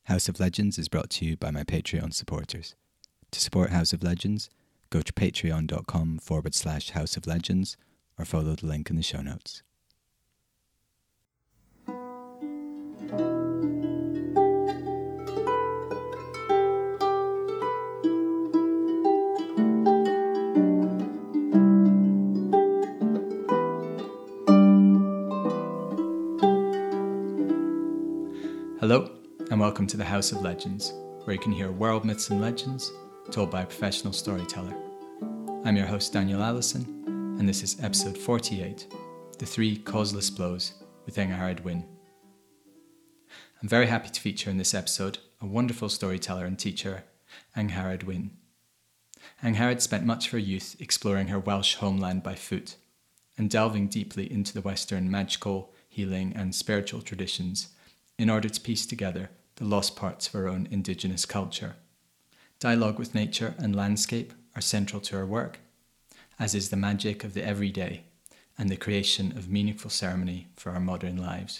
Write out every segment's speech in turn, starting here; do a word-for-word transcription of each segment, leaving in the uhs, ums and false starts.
House of Legends is brought to you by my Patreon supporters. To support House of Legends, go to patreon.com forward slash House of Legends or follow the link in the show notes. Hello, and welcome to the House of Legends, where you can hear world myths and legends told by a professional storyteller. I'm your host, Daniel Allison, and this is episode forty-eight, The Three Causeless Blows with Angharad Wyn. I'm very happy to feature in this episode a wonderful storyteller and teacher, Angharad Wyn. Angharad spent much of her youth exploring her Welsh homeland by foot and delving deeply into the Western magical, healing and spiritual traditions in order to piece together the lost parts of her own indigenous culture. Dialogue with nature and landscape are central to her work, as is the magic of the everyday and the creation of meaningful ceremony for our modern lives.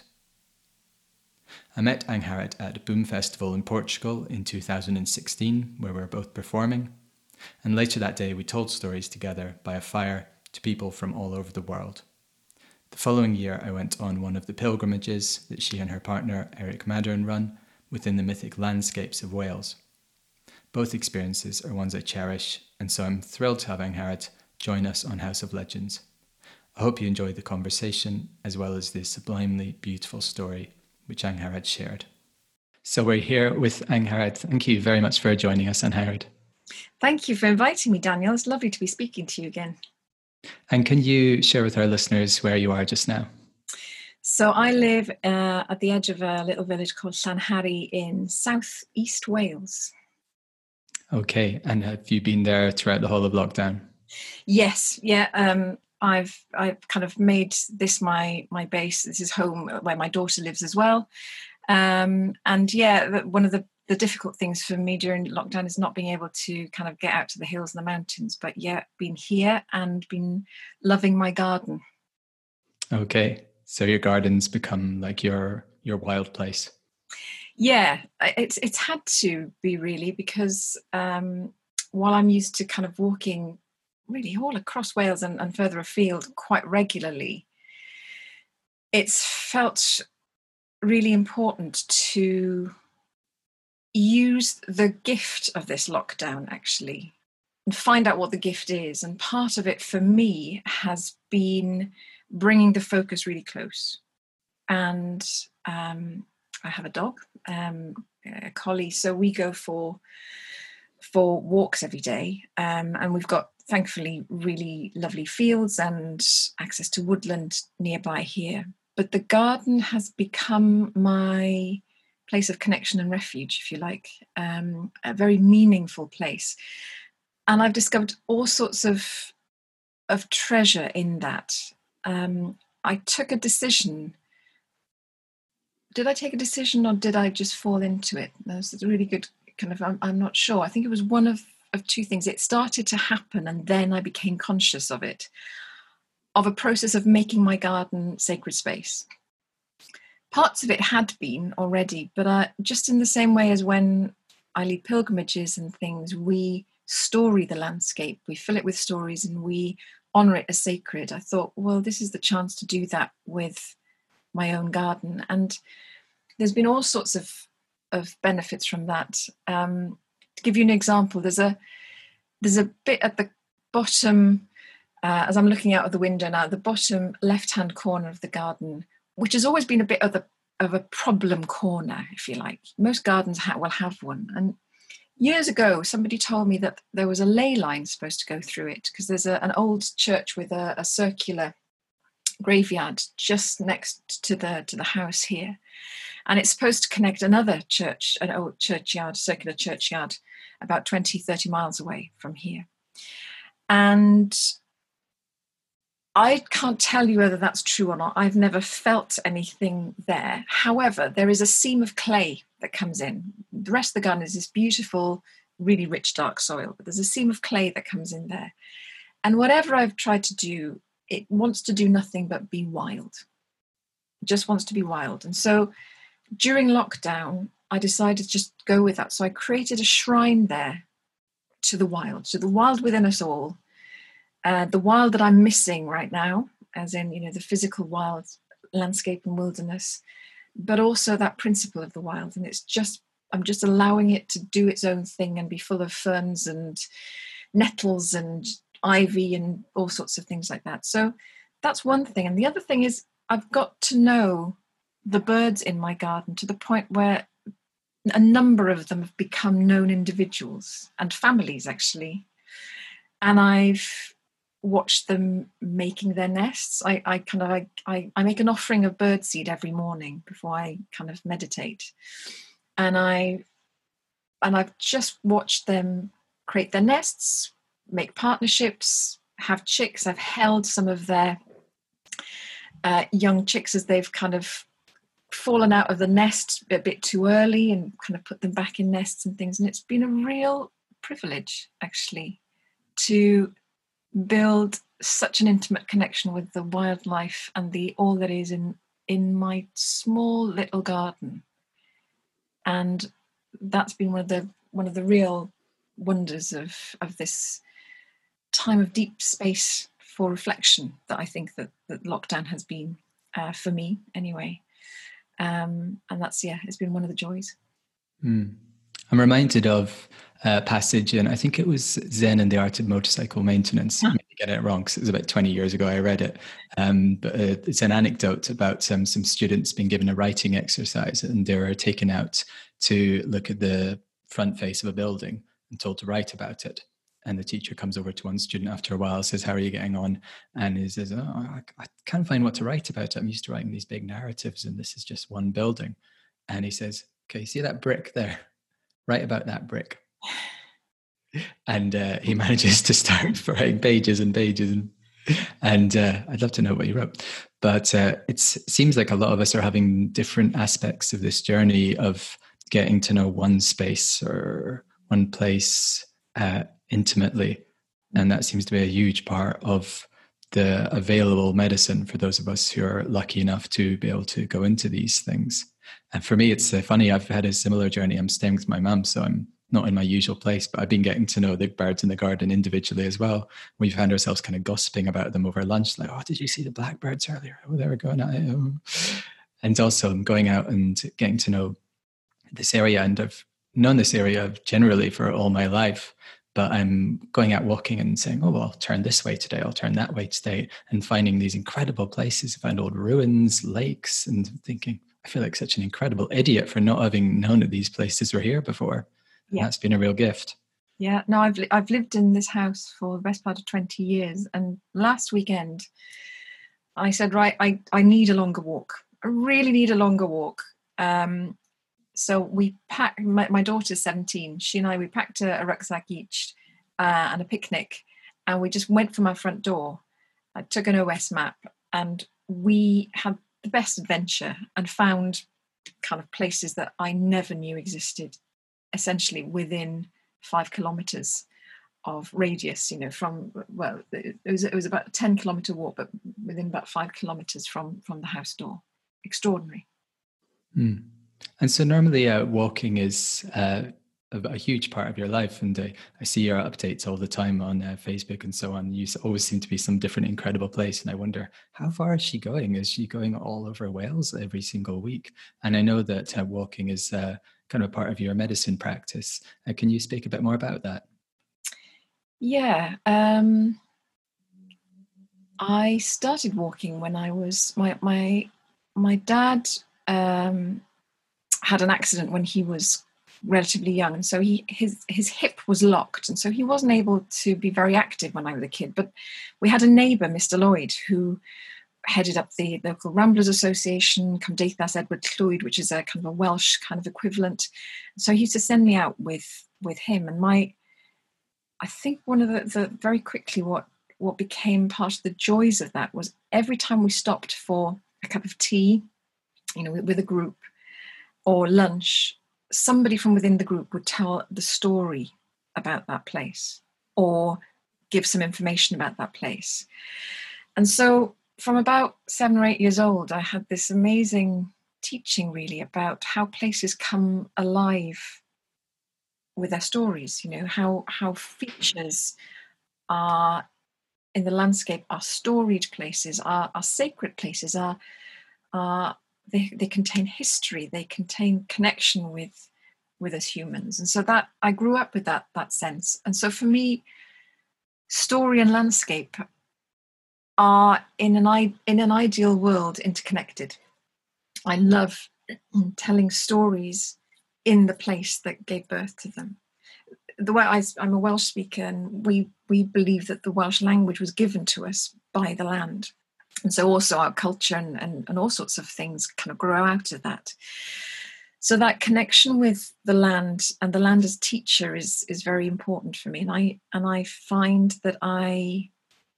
I met Angharad at a Boom Festival in Portugal in two thousand sixteen, where we were both performing, and later that day we told stories together by a fire to people from all over the world. The following year, I went on one of the pilgrimages that she and her partner, Eric Maddern, run within the mythic landscapes of Wales. Both experiences are ones I cherish, and so I'm thrilled to have Angharad join us on House of Legends. I hope you enjoyed the conversation, as well as the sublimely beautiful story which Angharad shared. So we're here with Angharad. Thank you very much for joining us, Angharad. Thank you for inviting me, Daniel. It's lovely to be speaking to you again. And can you share with our listeners where you are just now? So I live uh, at the edge of a little village called Llanharry in south-east Wales. Okay, and have you been there throughout the whole of lockdown? Yes, yeah. Um, I've I've kind of made this my my base. This is home where my daughter lives as well. Um, and yeah, one of the The difficult things for me during lockdown is not being able to kind of get out to the hills and the mountains, but yeah, been here and been loving my garden. Okay, so your garden's become like your your wild place. Yeah, it's it's had to be really, because um, while I'm used to kind of walking really all across Wales and, and further afield quite regularly, it's felt really important to use the gift of this lockdown actually and find out what the gift is. And part of it for me has been bringing the focus really close. And um, I have a dog, um, a collie, so we go for for walks every day, um, and we've got thankfully really lovely fields and access to woodland nearby here. But the garden has become my place of connection and refuge, if you like, um, a very meaningful place. And I've discovered all sorts of, of treasure in that. Um, I took a decision. Did I take a decision or did I just fall into it? That was a really good kind of, I'm, I'm not sure. I think it was one of, of two things. It started to happen and then I became conscious of it, of a process of making my garden sacred space. Parts of it had been already, but uh, just in the same way as when I lead pilgrimages and things, we story the landscape, we fill it with stories and we honour it as sacred. I thought, well, this is the chance to do that with my own garden. And there's been all sorts of, of benefits from that. Um, to give you an example, there's a, there's a bit at the bottom, uh, as I'm looking out of the window now, the bottom left-hand corner of the garden, which has always been a bit of, the, of a problem corner, if you like. Most gardens ha- will have one. And years ago, somebody told me that there was a ley line supposed to go through it, because there's a, an old church with a, a circular graveyard just next to the to the house here. And it's supposed to connect another church, an old churchyard, circular churchyard, about twenty, thirty miles away from here. And I can't tell you whether that's true or not. I've never felt anything there. However, there is a seam of clay that comes in. The rest of the garden is this beautiful, really rich, dark soil, but there's a seam of clay that comes in there. And whatever I've tried to do, it wants to do nothing but be wild. It just wants to be wild. And so during lockdown, I decided to just go with that. So I created a shrine there to the wild, to the wild within us all, uh, the wild that I'm missing right now, as in, you know, the physical wild landscape and wilderness, but also that principle of the wild. And it's just, I'm just allowing it to do its own thing and be full of ferns and nettles and ivy and all sorts of things like that. So that's one thing. And the other thing is I've got to know the birds in my garden to the point where a number of them have become known individuals and families, actually. And I've watched them making their nests. I, I kind of, I, I, I make an offering of birdseed every morning before I kind of meditate. And I, and I've just watched them create their nests, make partnerships, have chicks. I've held some of their uh, young chicks as they've kind of fallen out of the nest a bit too early and kind of put them back in nests and things. And it's been a real privilege, actually, to build such an intimate connection with the wildlife and the all that is in in my small little garden. And that's been one of the one of the real wonders of of this time of deep space for reflection that I think that, that lockdown has been uh, for me anyway. Um, and that's, yeah, it's been one of the joys. Mm. I'm reminded of a passage, and I think it was Zen and the Art of Motorcycle Maintenance. I may get it wrong because it was about twenty years ago I read it. Um, but uh, it's an anecdote about um, some students being given a writing exercise, and they were taken out to look at the front face of a building and told to write about it. And the teacher comes over to one student after a while, says, "How are you getting on?" And he says, "Oh, I, I can't find what to write about. I'm used to writing these big narratives, and this is just one building." And he says, "Okay, see that brick there? Write about that brick." And uh, he manages to start writing pages and pages. And, and uh, I'd love to know what he wrote. But uh, it's, it seems like a lot of us are having different aspects of this journey of getting to know one space or one place uh, intimately. And that seems to be a huge part of the available medicine for those of us who are lucky enough to be able to go into these things. And for me, it's uh, funny, I've had a similar journey. I'm staying with my mum, so I'm not in my usual place, but I've been getting to know the birds in the garden individually as well. We've found ourselves kind of gossiping about them over lunch, like, "Oh, did you see the blackbirds earlier? Oh, they were going at it." Oh. And also I'm going out and getting to know this area, and I've known this area generally for all my life, but I'm going out walking and saying, "Oh, well, I'll turn this way today, I'll turn that way today," and finding these incredible places. I find old ruins, lakes, and thinking, I feel like such an incredible idiot for not having known that these places were here before. Yeah. That's been a real gift. Yeah, no, I've li- I've lived in this house for the best part of twenty years. And last weekend, I said, right, I, I need a longer walk. I really need a longer walk. Um, so we packed, my, my daughter's seventeen. She and I, we packed a, a rucksack each uh, and a picnic. And we just went from our front door. I took an O S map and we had the best adventure and found kind of places that I never knew existed, essentially within five kilometers of radius, you know, from, well, it was, it was about a ten kilometer walk, but within about five kilometers from, from the house door. Extraordinary. Mm. And so normally uh, walking is uh, a, a huge part of your life. And uh, I see your updates all the time on uh, Facebook and so on. You always seem to be some different incredible place. And I wonder, how far is she going? Is she going all over Wales every single week? And I know that uh, walking is uh, kind of a part of your medicine practice. Uh, can you speak a bit more about that? Yeah. Um, I started walking when I was, my, my, my dad um, had an accident when he was relatively young, and so he his his hip was locked, and so he wasn't able to be very active when I was a kid. But we had a neighbour, Mister Lloyd, who headed up the local Ramblers Association, Cymdeithas Edward Llwyd, which is a kind of a Welsh kind of equivalent. So he used to send me out with with him, and my I think one of the, the very quickly what what became part of the joys of that was every time we stopped for a cup of tea, you know, with, with a group, or lunch, somebody from within the group would tell the story about that place or give some information about that place. And so from about seven or eight years old, I had this amazing teaching really about how places come alive with their stories, you know, how how features are in the landscape are storied places, are, are sacred places, are are they, they contain history, they contain connection with with us humans. And so that I grew up with that that sense. And so for me, story and landscape are in an in an ideal world interconnected. I love telling stories in the place that gave birth to them. The way I, I'm a Welsh speaker, and we we believe that the Welsh language was given to us by the land, and so also our culture and, and, and all sorts of things kind of grow out of that. So that connection with the land and the land as teacher is is very important for me, and I and I find that I,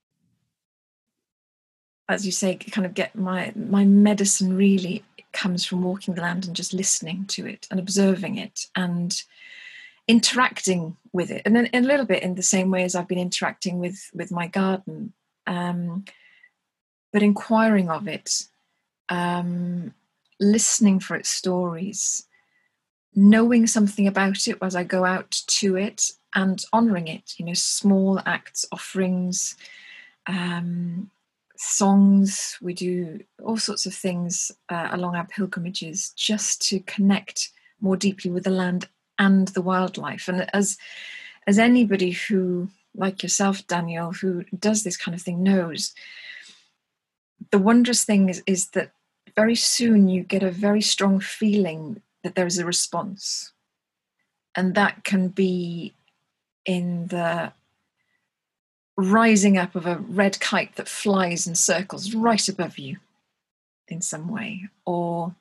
as you say, kind of get my my medicine really comes from walking the land and just listening to it and observing it and interacting with it, and then a little bit in the same way as I've been interacting with with my garden, um, but inquiring of it, um, listening for its stories, knowing something about it as I go out to it, and honouring it. You know, small acts, offerings, um, songs. We do all sorts of things uh, along our pilgrimages just to connect more deeply with the land and the wildlife. And as as anybody who, like yourself, Daniel, who does this kind of thing knows, the wondrous thing is, is that very soon you get a very strong feeling that there is a response. And that can be in the rising up of a red kite that flies and circles right above you in some way, or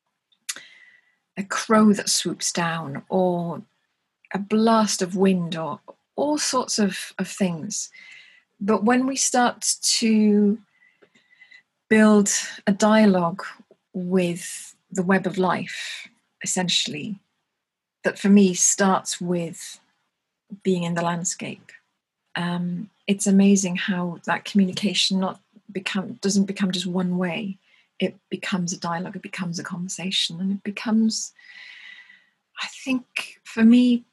a crow that swoops down, or a blast of wind, or all sorts of, of things. But when we start to build a dialogue with the web of life, essentially, that for me starts with being in the landscape, um, it's amazing how that communication not become doesn't become just one way. It becomes a dialogue, it becomes a conversation, and it becomes, I think, for me,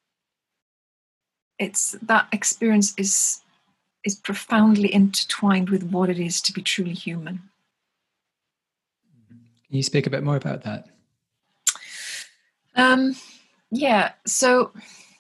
it's that experience is is profoundly intertwined with what it is to be truly human. Can you speak a bit more about that? Um, yeah, so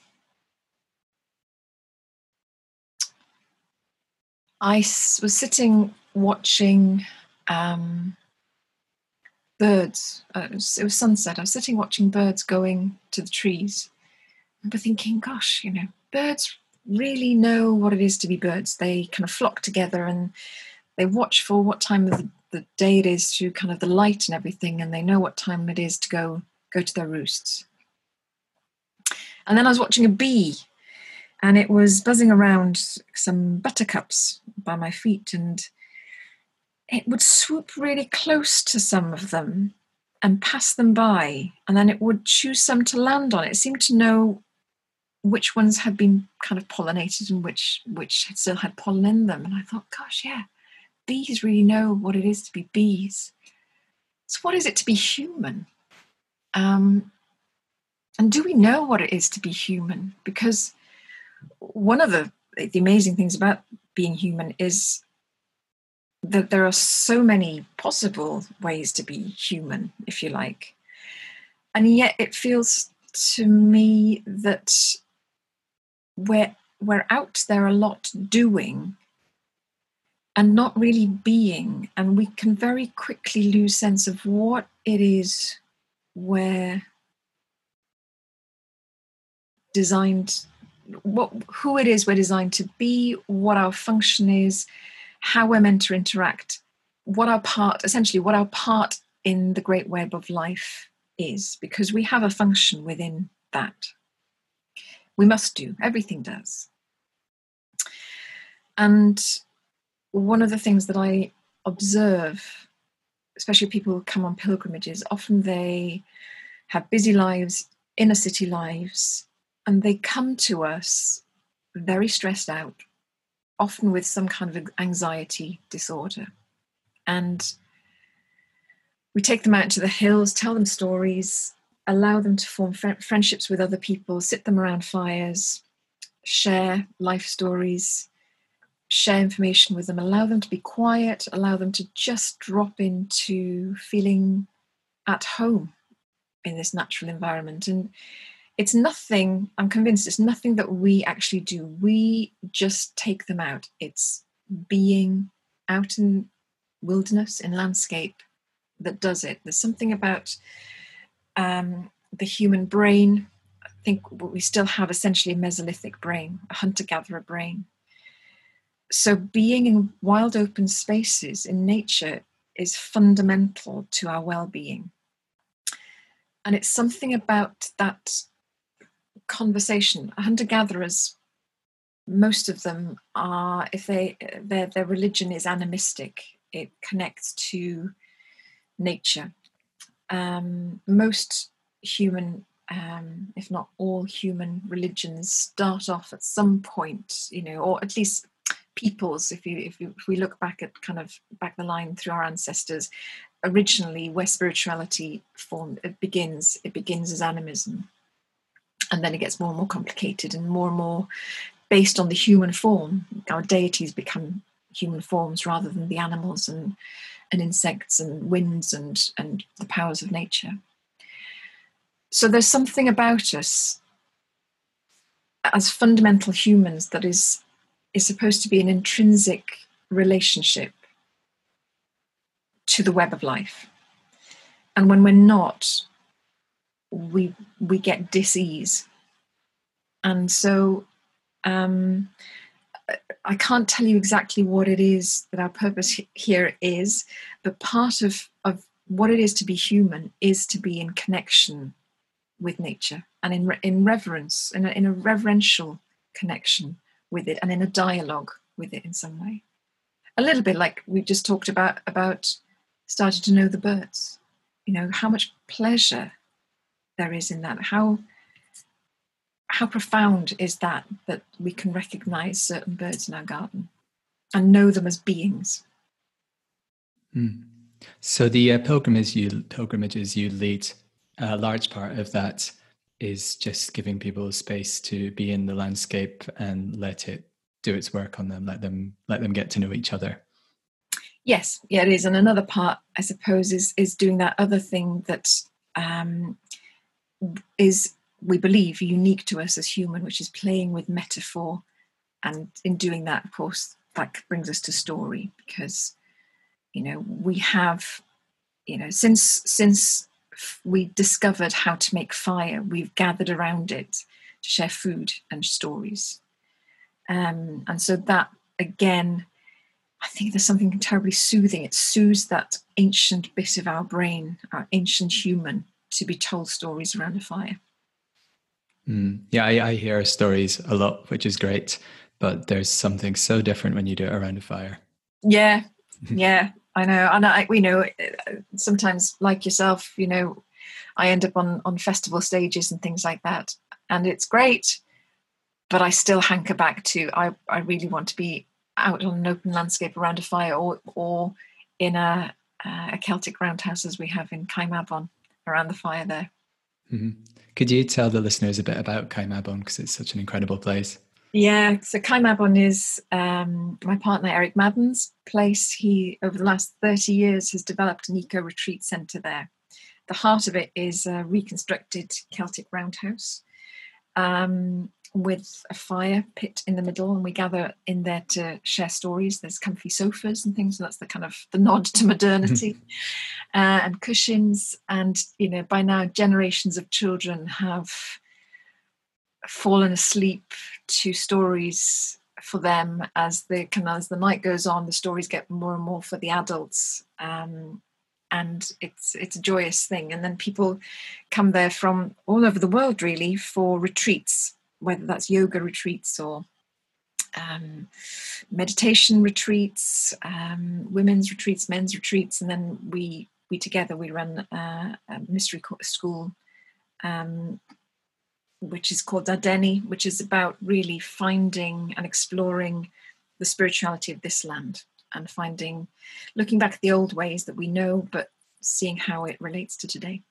I was sitting watching um, birds. Uh, it, was, it was sunset. I was sitting watching birds going to the trees. I remember thinking, gosh, you know, birds really know what it is to be birds. They kind of flock together and they watch for what time of the, the day it is through kind of the light and everything, and they know what time it is to go go to their roosts. And then I was watching a bee, and it was buzzing around some buttercups by my feet, and it would swoop really close to some of them and pass them by, and then it would choose some to land on. It seemed to know which ones had been kind of pollinated and which which still had pollen in them. And I thought, gosh, yeah, bees really know what it is to be bees. So what is it to be human? Um, and do we know what it is to be human? Because one of the, the amazing things about being human is that there are so many possible ways to be human, if you like. And yet it feels to me that we're, we're out there a lot doing and not really being. And we can very quickly lose sense of what it is we're designed, what who it is we're designed to be, what our function is, how we're meant to interact, what our part, essentially what our part in the great web of life is, because we have a function within that. We must do, everything does. And one of the things that I observe, especially people who come on pilgrimages, often they have busy lives, inner city lives, and they come to us very stressed out, often with some kind of anxiety disorder. And We take them out into the hills, tell them stories, allow them to form fr- friendships with other people, sit them around fires, share life stories, share information with them, allow them to be quiet, allow them to just drop into feeling at home in this natural environment. And it's nothing, I'm convinced it's nothing that we actually do. We just take them out. It's being out in wilderness, in landscape, that does it. There's something about um, the human brain. I think we still have essentially a Mesolithic brain, a hunter-gatherer brain. So being in wild open spaces in nature is fundamental to our well-being. And it's something about that conversation. Hunter-gatherers, most of them are, if they their their religion is animistic, it connects to nature. Um, most human, um, if not all human religions, start off at some point, you know, or at least peoples. If you if, you, if we look back at kind of back the line through our ancestors, originally where spirituality formed, it begins. It begins as animism. And then it gets more and more complicated and more and more based on the human form. Our deities become human forms rather than the animals and, and insects and winds and, and the powers of nature. So there's something about us as fundamental humans that is, is supposed to be an intrinsic relationship to the web of life. And when we're not, we we get dis-ease. And so um, I can't tell you exactly what it is that our purpose here is, but part of, of what it is to be human is to be in connection with nature and in, in reverence, in a, in a reverential connection with it and in a dialogue with it in some way. A little bit like we just talked about, about starting to know the birds. You know, how much pleasure there is in that. How how profound is that, that we can recognize certain birds in our garden and know them as beings. Mm. So the uh, pilgrimage you pilgrimages you lead, a large part of that is just giving people space to be in the landscape and let it do its work on them, let them let them get to know each other. Yes, yeah, it is. And another part, I suppose, is is doing that other thing that um, is, we believe, unique to us as human, which is playing with metaphor. And in doing that, of course, that brings us to story, because, you know, we have, you know, since since we discovered how to make fire, we've gathered around it to share food and stories. Um, and so that, again, I think there's something terribly soothing. It soothes that ancient bit of our brain, our ancient human, to be told stories around a fire. Mm. Yeah, I, I hear stories a lot, which is great, but there's something so different when you do it around a fire. Yeah, yeah, I know. And I, we know, sometimes, like yourself, you know, I end up on, on festival stages and things like that, and it's great, but I still hanker back to, I, I really want to be out on an open landscape around a fire, or or in a, a Celtic roundhouse as we have in Caimabon, around the fire there. Mm-hmm. Could you tell the listeners a bit about Caimabon, because it's such an incredible place? Yeah, so Caimabon is um, my partner Eric Madden's place. He, over the last thirty years, has developed an eco-retreat centre there. The heart of it is a reconstructed Celtic roundhouse um, with a fire pit in the middle, and we gather in there to share stories. There's comfy sofas and things, so that's the kind of the nod to modernity. uh, and cushions, and, you know, by now generations of children have fallen asleep to stories for them. As the as the night goes on, the stories get more and more for the adults, um, and it's it's a joyous thing. And then people come there from all over the world, really, for retreats, whether that's yoga retreats or um, meditation retreats, um, women's retreats, men's retreats, and then we we together we run uh, a mystery school, um, which is called Dardeni, which is about really finding and exploring the spirituality of this land, and finding, looking back at the old ways that we know, but seeing how it relates to today.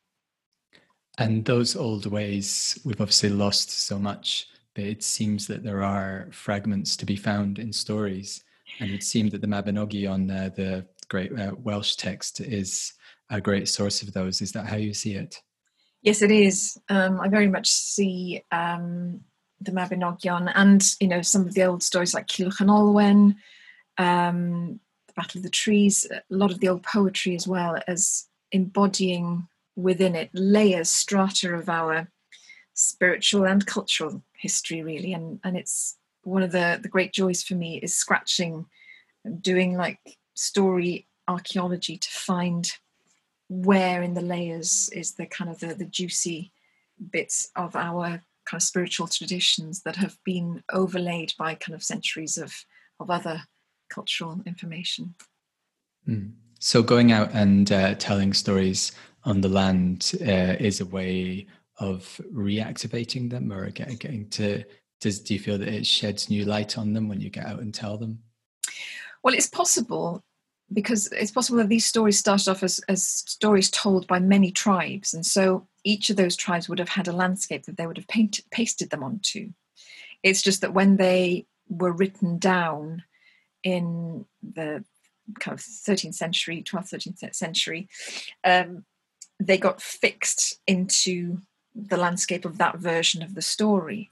And those old ways, we've obviously lost so much, but it seems that there are fragments to be found in stories. And it would seem that the Mabinogion, uh, the great uh, Welsh text, is a great source of those. Is that how you see it? Yes, it is. Um, I very much see um, the Mabinogion and, you know, some of the old stories like Culhwch and Olwen, um, the Battle of the Trees, a lot of the old poetry as well, as embodying within it layers, strata of our spiritual and cultural history, really. And and it's one of the, the great joys for me is scratching, doing like story archaeology to find where in the layers is the kind of the, the juicy bits of our kind of spiritual traditions that have been overlaid by kind of centuries of, of other cultural information. Mm. So going out and uh, telling stories on the land uh, is a way of reactivating them, or getting, getting to, does, do you feel that it sheds new light on them when you get out and tell them? Well, it's possible, because it's possible that these stories started off as, as stories told by many tribes. And so each of those tribes would have had a landscape that they would have painted, pasted them onto. It's just that when they were written down in the kind of thirteenth century, twelfth, thirteenth century, um, they got fixed into the landscape of that version of the story.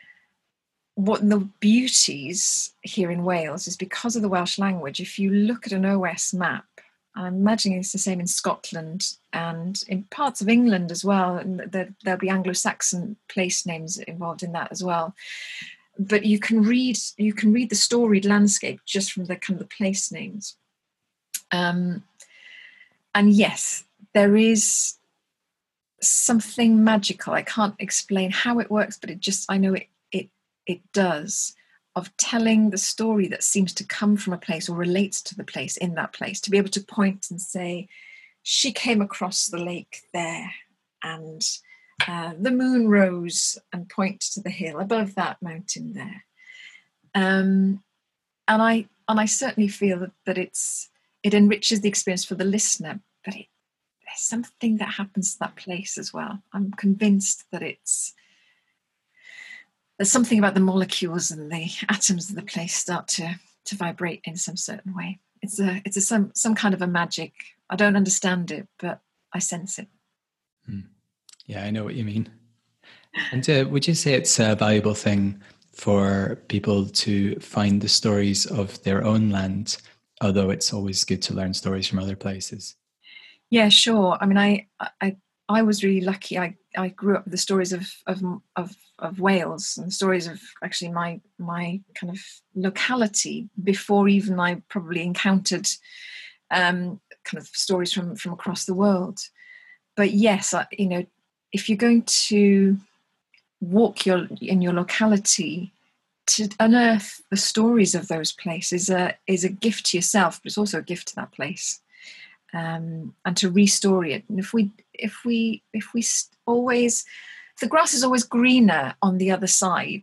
What the beauties here in Wales is, because of the Welsh language, if you look at an O S map, I'm imagining it's the same in Scotland and in parts of England as well, and there, there'll be Anglo-Saxon place names involved in that as well. But you can read you can read the storied landscape just from the kind of the place names. Um, and yes, there is something magical. I can't explain how it works, but it just, I know it it it does, of telling the story that seems to come from a place or relates to the place in that place, to be able to point and say, she came across the lake there, and uh, the moon rose, and point to the hill above that mountain there. Um, and I and I certainly feel that, that it's it enriches the experience for the listener, but it, there's something that happens to that place as well. I'm convinced that it's there's something about the molecules and the atoms of the place start to to vibrate in some certain way. It's a it's a some some kind of a magic. I don't understand it, but I sense it. Hmm. Yeah, I know what you mean. And uh, would you say it's a valuable thing for people to find the stories of their own land, although it's always good to learn stories from other places? Yeah, sure. I mean, I I I was really lucky. I, I grew up with the stories of of of of Wales, and the stories of actually my my kind of locality before even I probably encountered um, kind of stories from from across the world. But yes, I, you know, if you're going to walk your in your locality, to unearth the stories of those places uh, is a gift to yourself, but it's also a gift to that place. Um, and to restory it. And if we, if we, if we always, the grass is always greener on the other side,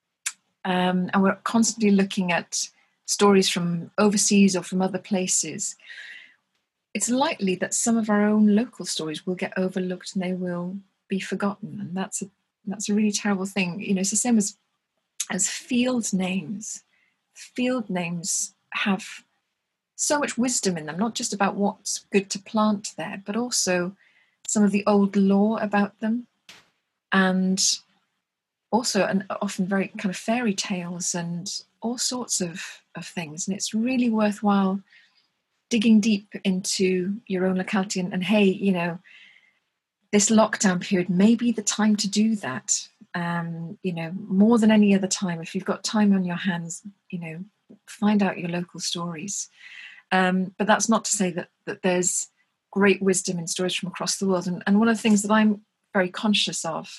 um, and we're constantly looking at stories from overseas or from other places, it's likely that some of our own local stories will get overlooked and they will be forgotten. And that's a that's a really terrible thing. You know, it's the same as as field names. Field names have so much wisdom in them, not just about what's good to plant there, but also some of the old lore about them, and also and often very kind of fairy tales and all sorts of, of things. And it's really worthwhile digging deep into your own locality and, and hey, you know, this lockdown period may be the time to do that. Um, you know, more than any other time, if you've got time on your hands, you know, find out your local stories. Um, but that's not to say that, that there's great wisdom in stories from across the world. And, and one of the things that I'm very conscious of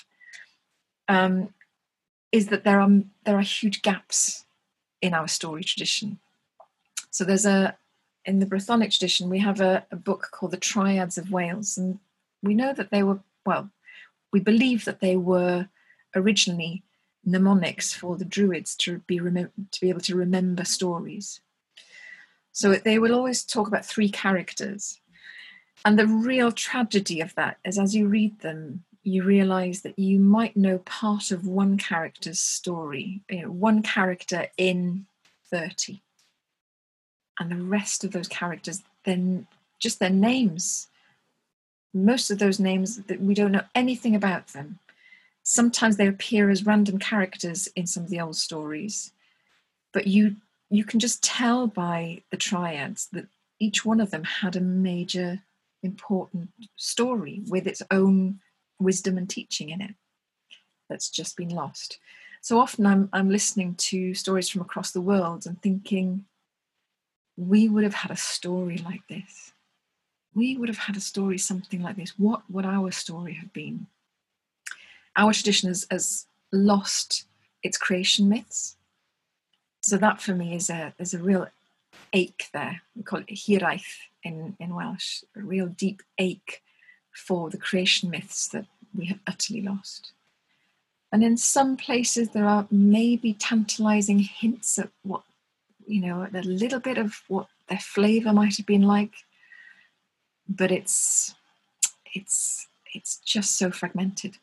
um, is that there are there are huge gaps in our story tradition. So there's a, in the Brythonic tradition, we have a, a book called The Triads of Wales. And we know that they were, well, we believe that they were originally mnemonics for the Druids to be rem- to be able to remember stories. So they will always talk about three characters. And the real tragedy of that is, as you read them, you realize that you might know part of one character's story, you know, one character in thirty. And the rest of those characters, then just their names. Most of those names, that we don't know anything about them. Sometimes they appear as random characters in some of the old stories, but you you can just tell by the triads that each one of them had a major, important story with its own wisdom and teaching in it that's just been lost. So often I'm I'm listening to stories from across the world and thinking, we would have had a story like this. We would have had a story something like this. What would our story have been? Our tradition has, has lost its creation myths. So that for me is a is a real ache there. We call it hiraeth in, in Welsh, a real deep ache for the creation myths that we have utterly lost. And in some places there are maybe tantalizing hints at what, you know, a little bit of what their flavour might have been like. But it's it's it's just so fragmented.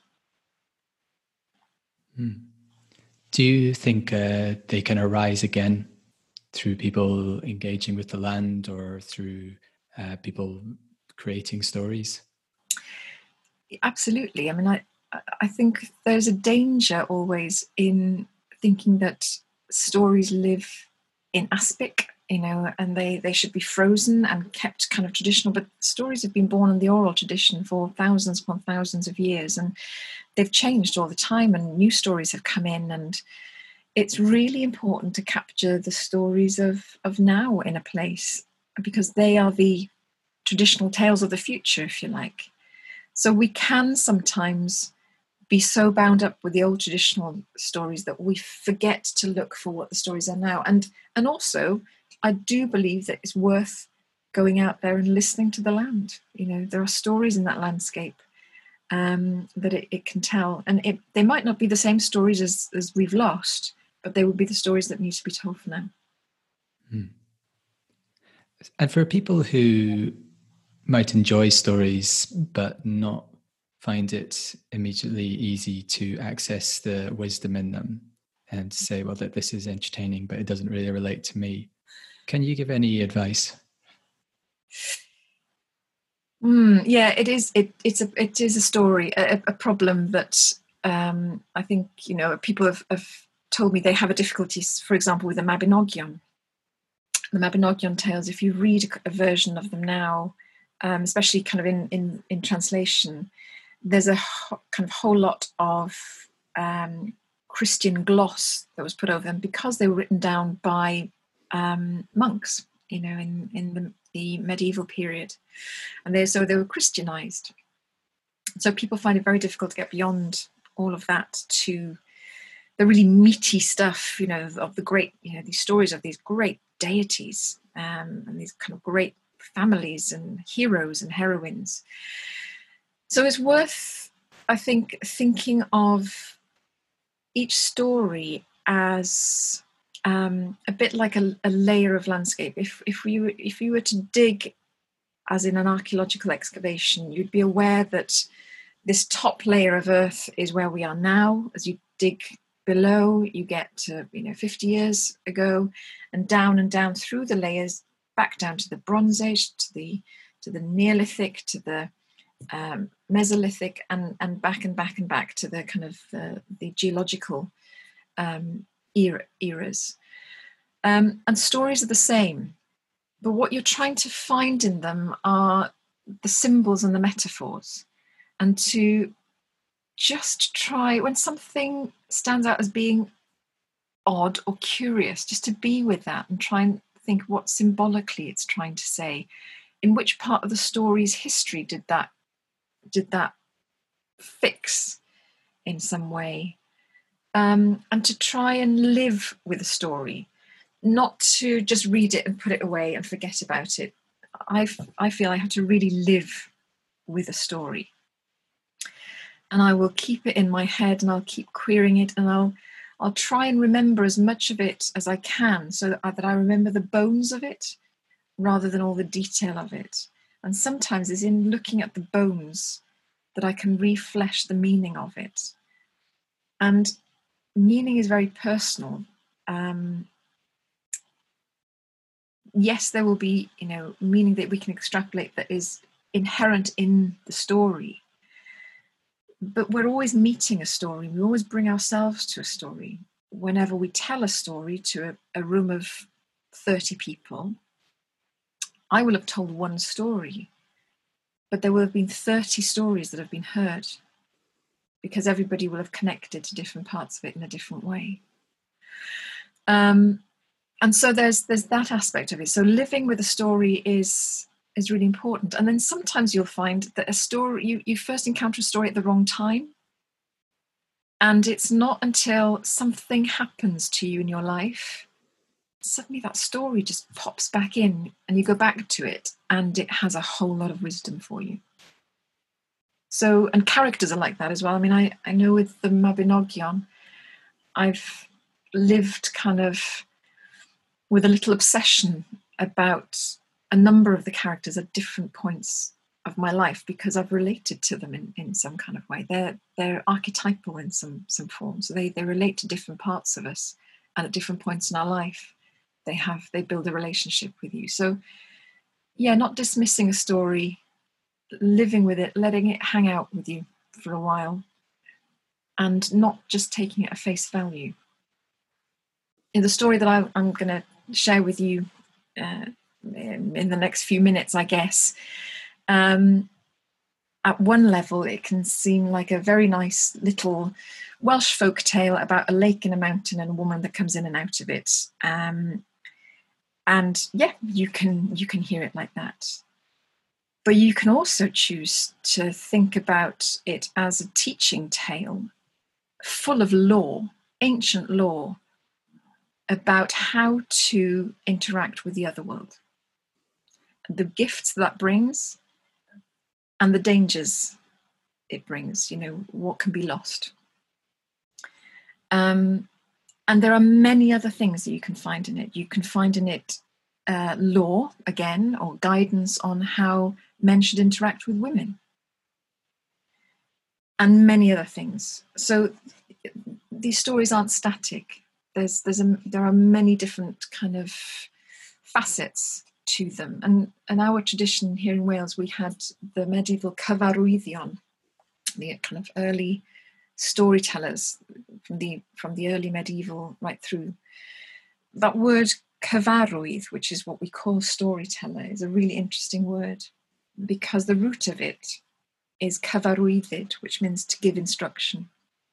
Hmm. Do you think uh, they can arise again through people engaging with the land or through uh, people creating stories? Absolutely. I mean, I I think there's a danger always in thinking that stories live in aspic, you know, and they, they should be frozen and kept kind of traditional. But stories have been born in the oral tradition for thousands upon thousands of years, and they've changed all the time, and new stories have come in. And it's really important to capture the stories of, of now in a place, because they are the traditional tales of the future, if you like. So we can sometimes be so bound up with the old traditional stories that we forget to look for what the stories are now. And and also, I do believe that it's worth going out there and listening to the land. You know, there are stories in that landscape um, that it, it can tell. And it, they might not be the same stories as, as we've lost, but they would be the stories that need to be told for now. Hmm. And for people who might enjoy stories but not find it immediately easy to access the wisdom in them and say, well, that this is entertaining, but it doesn't really relate to me, can you give any advice? Mm, yeah, it is. It, it's a it is a story, a, a problem that um, I think, you know, people have, have told me they have a difficulty, for example, with the Mabinogion. The Mabinogion tales, if you read a, a version of them now, um, especially kind of in, in, in translation, there's a ho- kind of whole lot of um, Christian gloss that was put over them because they were written down by um, monks, you know, in, in the, the medieval period. And they, so they were Christianized. So people find it very difficult to get beyond all of that to the really meaty stuff, you know, of the great, you know, these stories of these great deities um, and these kind of great families and heroes and heroines. So it's worth, I think, thinking of each story as um, a bit like a, a layer of landscape. If if we if you were to dig, as in an archaeological excavation, you'd be aware that this top layer of earth is where we are now. As you dig below, you get to, you know, fifty years ago, and down and down through the layers, back down to the Bronze Age, to the to the Neolithic, to the um, Mesolithic, and and back and back and back to the kind of uh, the geological um, era, eras. Um, and stories are the same, but what you're trying to find in them are the symbols and the metaphors, and to just try, when something stands out as being odd or curious, just to be with that and try and think what symbolically it's trying to say. In which part of the story's history did that did that fix in some way? Um, and to try and live with a story, not to just read it and put it away and forget about it. I I feel I have to really live with a story. And I will keep it in my head and I'll keep querying it, and I'll I'll try and remember as much of it as I can, so that I, that I remember the bones of it rather than all the detail of it. And sometimes it's in looking at the bones that I can reflesh the meaning of it. And meaning is very personal. Um, yes, there will be, you know, meaning that we can extrapolate that is inherent in the story. But we're always meeting a story. We always bring ourselves to a story. Whenever we tell a story to a, a room of thirty people, I will have told one story, but there will have been thirty stories that have been heard, because everybody will have connected to different parts of it in a different way. Um, and so there's there's that aspect of it. So living with a story is is really important. And then sometimes you'll find that a story, you, you first encounter a story at the wrong time. And it's not until something happens to you in your life, suddenly that story just pops back in and you go back to it and it has a whole lot of wisdom for you. So, and characters are like that as well. I mean, I, I know with the Mabinogion, I've lived kind of with a little obsession about a number of the characters at different points of my life, because I've related to them in, in some kind of way. They're they're archetypal in some some form. So they, they relate to different parts of us, and at different points in our life, they have they build a relationship with you. So yeah, not dismissing a story, living with it, letting it hang out with you for a while, and not just taking it at face value. In the story that I, I'm going to share with you uh, in, in the next few minutes, I guess, um, at one level it can seem like a very nice little Welsh folk tale about a lake and a mountain and a woman that comes in and out of it. Um, and yeah, you can you can hear it like that. But you can also choose to think about it as a teaching tale full of lore, ancient lore, about how to interact with the other world, the gifts that brings, and the dangers it brings, you know, what can be lost. Um, and there are many other things that you can find in it. You can find in it uh, lore, again, or guidance on how men should interact with women, and many other things. So these stories aren't static. There's, there's a, there are many different kind of facets to them. And in our tradition here in Wales, we had the medieval cyfarwyddion, the kind of early storytellers from the from the early medieval right through. That word cyfarwydd, which is what we call storyteller, is a really interesting word, because the root of it is cyfarwyddyd, which means to give instruction.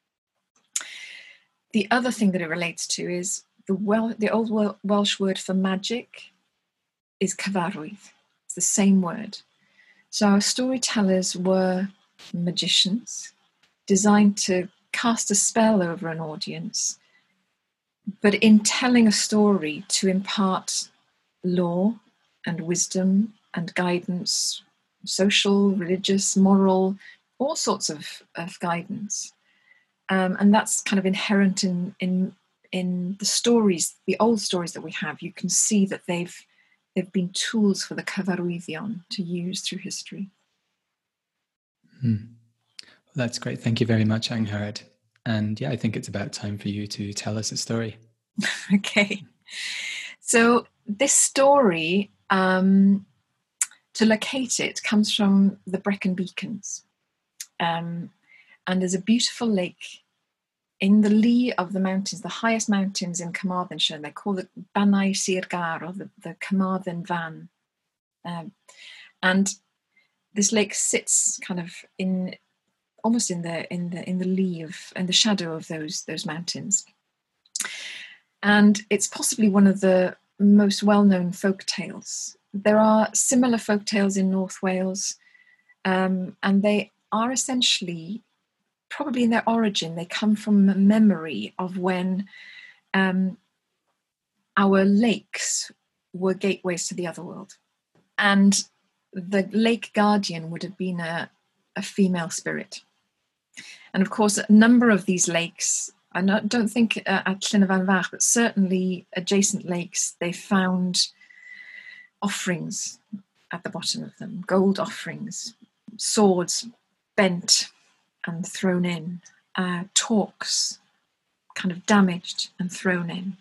The other thing that it relates to is the Wel- the old Welsh word for magic is cyfarwydd. It's the same word. So our storytellers were magicians, designed to cast a spell over an audience, but in telling a story to impart lore and wisdom and guidance, social, religious, moral, all sorts of, of guidance. Um, and that's kind of inherent in, in in the stories, the old stories that we have. You can see that they've they've been tools for the cyfarwyddion to use through history. Hmm. Well, that's great. Thank you very much, Angharad. And yeah, I think it's about time for you to tell us a story. Okay. So this story, um, to locate it, comes from the Brecon Beacons. Um, and there's a beautiful lake in the lee of the mountains, the highest mountains in Carmarthenshire. They're called the Banau Sir Gar, or the, the Carmarthen Van. Um, and this lake sits kind of in almost in the in the in the lee of in the shadow of those those mountains. And it's possibly one of the most well-known folk tales. There are similar folk tales in North Wales, um, and they are essentially, probably in their origin, they come from a memory of when um, our lakes were gateways to the other world. And the lake guardian would have been a, a female spirit. And of course, a number of these lakes, I don't think uh, at Llyn y Fan Fach, but certainly adjacent lakes, they found offerings at the bottom of them, gold offerings, swords bent and thrown in, uh, talks kind of damaged and thrown in.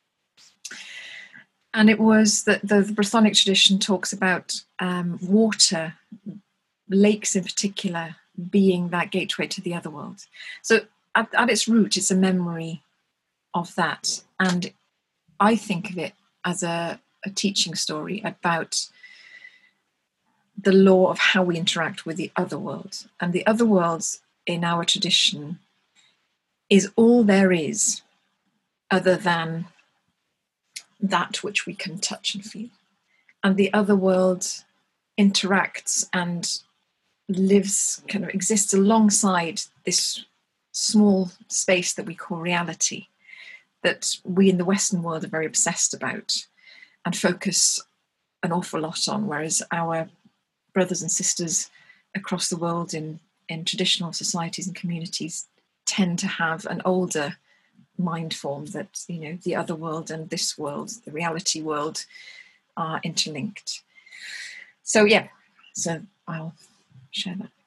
And it was that the, the Brythonic tradition talks about um, water, lakes in particular, being that gateway to the other world. So at, at its root, it's a memory of that. And I think of it as a, a teaching story about the law of how we interact with the other world. And the other worlds in our tradition is all there is other than that which we can touch and feel. And the other world interacts and lives, kind of exists alongside this small space that we call reality, that we in the Western world are very obsessed about and focus an awful lot on, whereas our brothers and sisters across the world in, in traditional societies and communities tend to have an older mind form that, you know, the other world and this world, the reality world, are interlinked. So yeah, so I'll share that.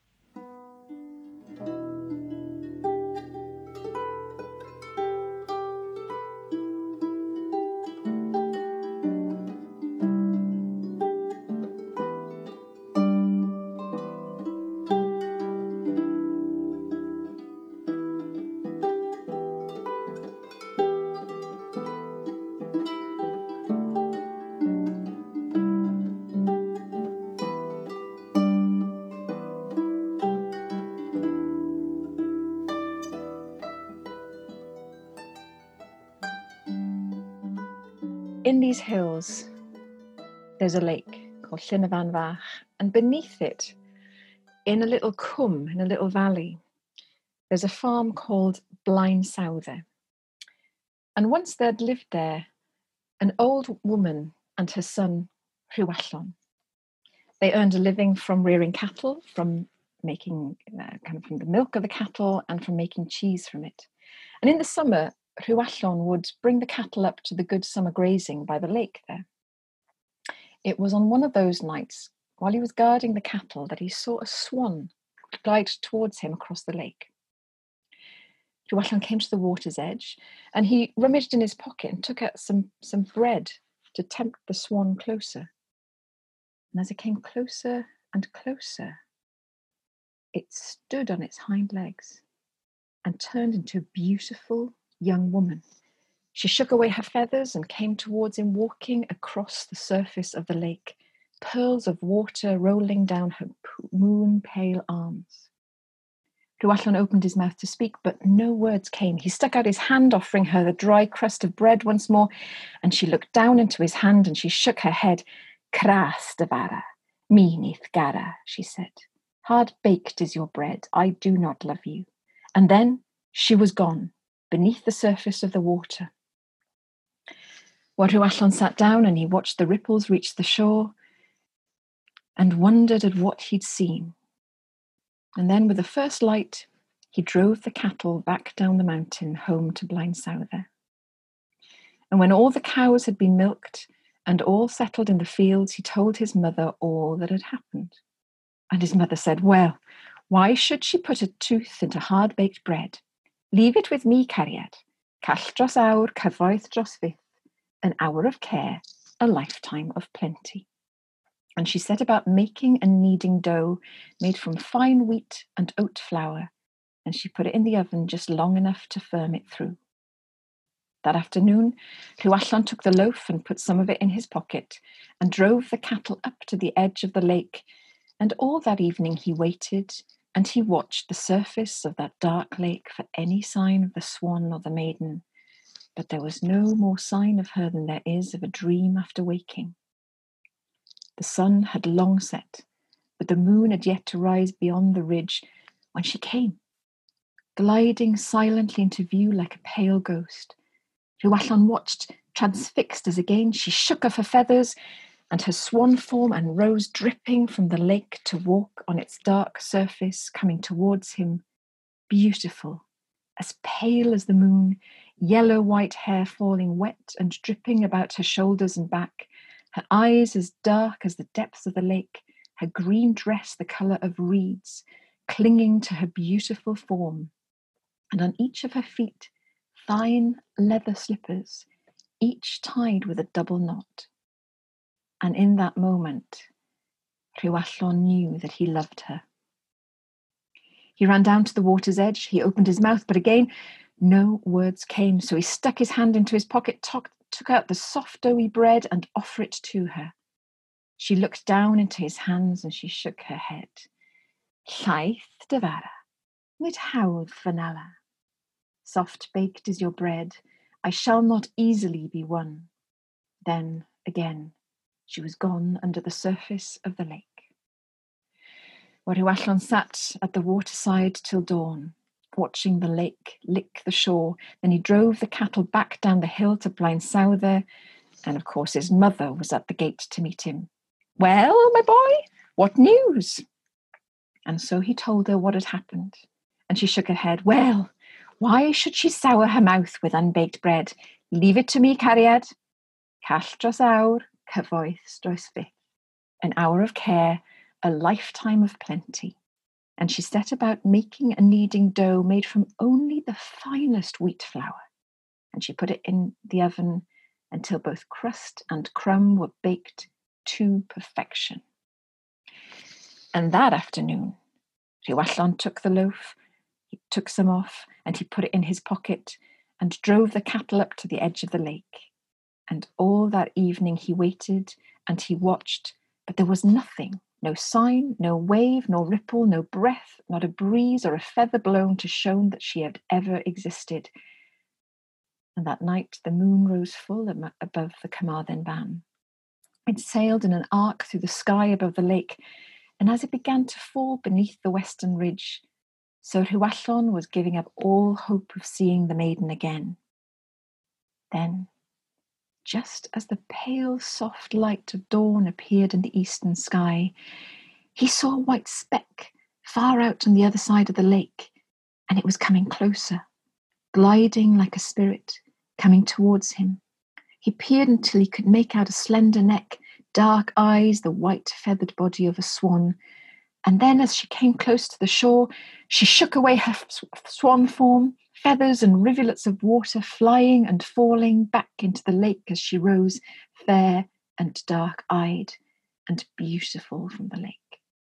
In these hills, there's a lake called Llyn y Fan Fach, and beneath it, in a little cwm, in a little valley, there's a farm called Blaen Sawdde. And once they'd lived there, an old woman and her son, Rhiwallon. They earned a living from rearing cattle, from making uh, kind of from the milk of the cattle and from making cheese from it. And in the summer, Rhiwallon would bring the cattle up to the good summer grazing by the lake there. It was on one of those nights, while he was guarding the cattle, that he saw a swan glide towards him across the lake. Rhiwallon came to the water's edge, and he rummaged in his pocket and took out some, some bread to tempt the swan closer. And as it came closer and closer, it stood on its hind legs and turned into a beautiful young woman. She shook away her feathers and came towards him, walking across the surface of the lake, pearls of water rolling down her moon-pale arms. Rhiwallon opened his mouth to speak, but no words came. He stuck out his hand, offering her the dry crust of bread once more, and she looked down into his hand and she shook her head. Cras Dyfara, mi nith gara, she said. Hard-baked is your bread. I do not love you. And then she was gone, beneath the surface of the water. Well, Rhiwallon sat down and he watched the ripples reach the shore and wondered at what he'd seen. And then with the first light, he drove the cattle back down the mountain home to Blaen Sawdde. And when all the cows had been milked and all settled in the fields, he told his mother all that had happened. And his mother said, well, why should she put a tooth into hard-baked bread? Leave it with me, Cariad. Call dros awr, cyfoeth dros fydd. An hour of care, a lifetime of plenty. And she set about making and kneading dough made from fine wheat and oat flour, and she put it in the oven just long enough to firm it through. That afternoon, Rhiwallon took the loaf and put some of it in his pocket and drove the cattle up to the edge of the lake, and all that evening he waited and he watched the surface of that dark lake for any sign of the swan or the maiden, but there was no more sign of her than there is of a dream after waking. The sun had long set, but the moon had yet to rise beyond the ridge when she came, gliding silently into view like a pale ghost. Rhiwallon watched, transfixed, as again she shook off her feathers and her swan form and rose dripping from the lake to walk on its dark surface, coming towards him, beautiful, as pale as the moon, yellow-white hair falling wet and dripping about her shoulders and back, her eyes as dark as the depths of the lake, her green dress the colour of reeds, clinging to her beautiful form, and on each of her feet fine leather slippers, each tied with a double knot. And in that moment, Rhiwallon knew that he loved her. He ran down to the water's edge. He opened his mouth, but again, no words came. So he stuck his hand into his pocket, took, took out the soft, doughy bread and offered it to her. She looked down into his hands and she shook her head. Llaeth dy fara, nid hawdd fanala. Soft-baked is your bread. I shall not easily be won. Then, again, she was gone under the surface of the lake. Rhiwallon sat at the waterside till dawn, watching the lake lick the shore. Then he drove the cattle back down the hill to Blaen Sawdde, and of course his mother was at the gate to meet him. Well, my boy, what news? And so he told her what had happened, and she shook her head. Well, why should she sour her mouth with unbaked bread? Leave it to me, cariad. Call dros awr, cyfoeth dros fydd. An hour of care, a lifetime of plenty. And she set about making a kneading dough made from only the finest wheat flour. And she put it in the oven until both crust and crumb were baked to perfection. And that afternoon, Rhiwallon took the loaf, he took some off, and he put it in his pocket and drove the cattle up to the edge of the lake. And all that evening he waited and he watched, but there was nothing, no sign, no wave, no ripple, no breath, not a breeze or a feather blown to show that she had ever existed. And that night the moon rose full above the Carmarthen Ban. It sailed in an arc through the sky above the lake, and as it began to fall beneath the western ridge, so Rhiwallon was giving up all hope of seeing the maiden again. Then, just as the pale, soft light of dawn appeared in the eastern sky, he saw a white speck far out on the other side of the lake, and it was coming closer, gliding like a spirit, coming towards him. He peered until he could make out a slender neck, dark eyes, the white feathered body of a swan. And then as she came close to the shore, she shook away her swan form, feathers and rivulets of water flying and falling back into the lake as she rose, fair and dark-eyed and beautiful from the lake.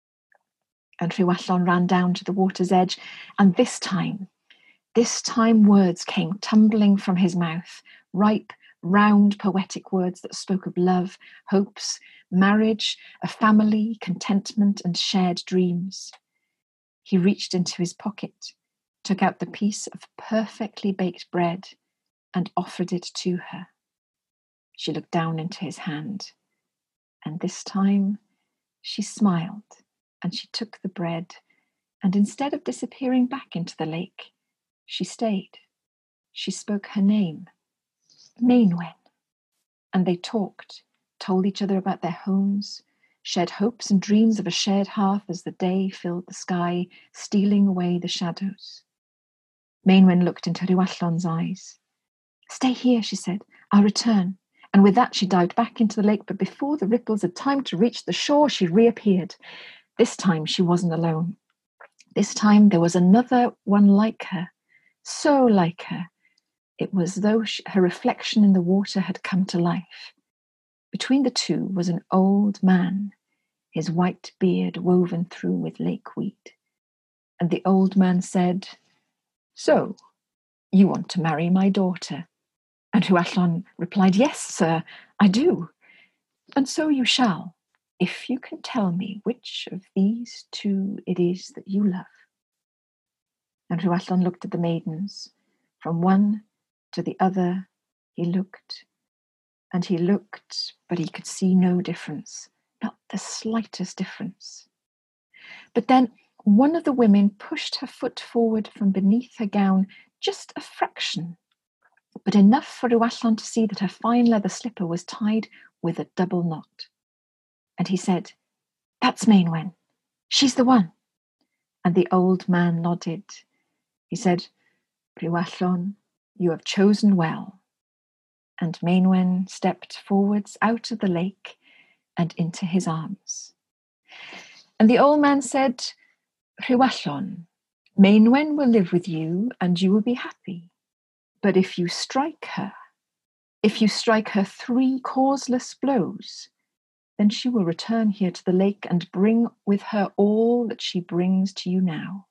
And Rhiwallon ran down to the water's edge, and this time, this time words came tumbling from his mouth, ripe, round, poetic words that spoke of love, hopes, marriage, a family, contentment, and shared dreams. He reached into his pocket, took out the piece of perfectly baked bread, and offered it to her. She looked down into his hand, and this time she smiled, and she took the bread, and instead of disappearing back into the lake, she stayed. She spoke her name, Maenwen, and they talked, told each other about their homes, shared hopes and dreams of a shared hearth as the day filled the sky, stealing away the shadows. Maenwen looked into Rhiwallon's eyes. Stay here, she said. I'll return. And with that she dived back into the lake, but before the ripples had time to reach the shore, she reappeared. This time she wasn't alone. This time there was another one like her, so like her. It was as though she, her reflection in the water had come to life. Between the two was an old man, his white beard woven through with lakeweed. And the old man said, So, you want to marry my daughter? And Rhiwallon replied, Yes, sir, I do. And so you shall, if you can tell me which of these two it is that you love. And Rhiwallon looked at the maidens. From one to the other he looked, and he looked, but he could see no difference, not the slightest difference. But then one of the women pushed her foot forward from beneath her gown, just a fraction, but enough for Rhiwallon to see that her fine leather slipper was tied with a double knot. And he said, That's Maenwen. She's the one. And the old man nodded. He said, Rhiwallon, you have chosen well. And Maenwen stepped forwards out of the lake and into his arms. And the old man said, Rhiwallon, Maenwen will live with you and you will be happy. But if you strike her, if you strike her three causeless blows, then she will return here to the lake and bring with her all that she brings to you now.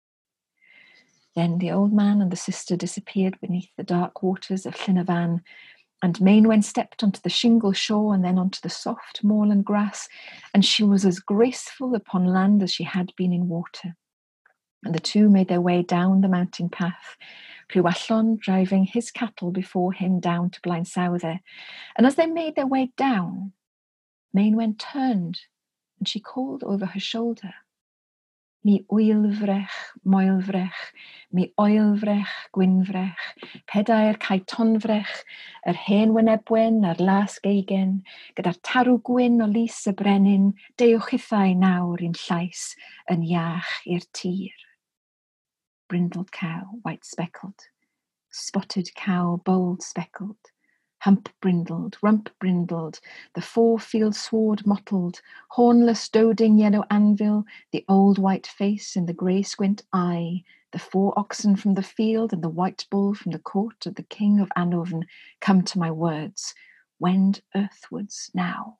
Then the old man and the sister disappeared beneath the dark waters of Llyn y Fan, and Maenwen stepped onto the shingle shore and then onto the soft moorland grass, and she was as graceful upon land as she had been in water. And the two made their way down the mountain path, Rhiwallon driving his cattle before him down to Blaensauthe. And as they made their way down, Maenwen turned and she called over her shoulder, Mi oilfrech, moelfrech, mi oilfrech, gwynfrech, pedair caitonfrech, yr hen wynebwen a'r las geigen, gyda'r tarw gwyn o lys y brenin, dewch hithau nawr in llais, yn iach i'r tir. Brindled cow, white speckled, spotted cow, bold speckled, hump brindled, rump brindled, the four-field sword mottled, hornless doding yellow anvil, the old white face in the grey squint eye, the four oxen from the field and the white bull from the court of the king of Anofn come to my words, wend earthwards now.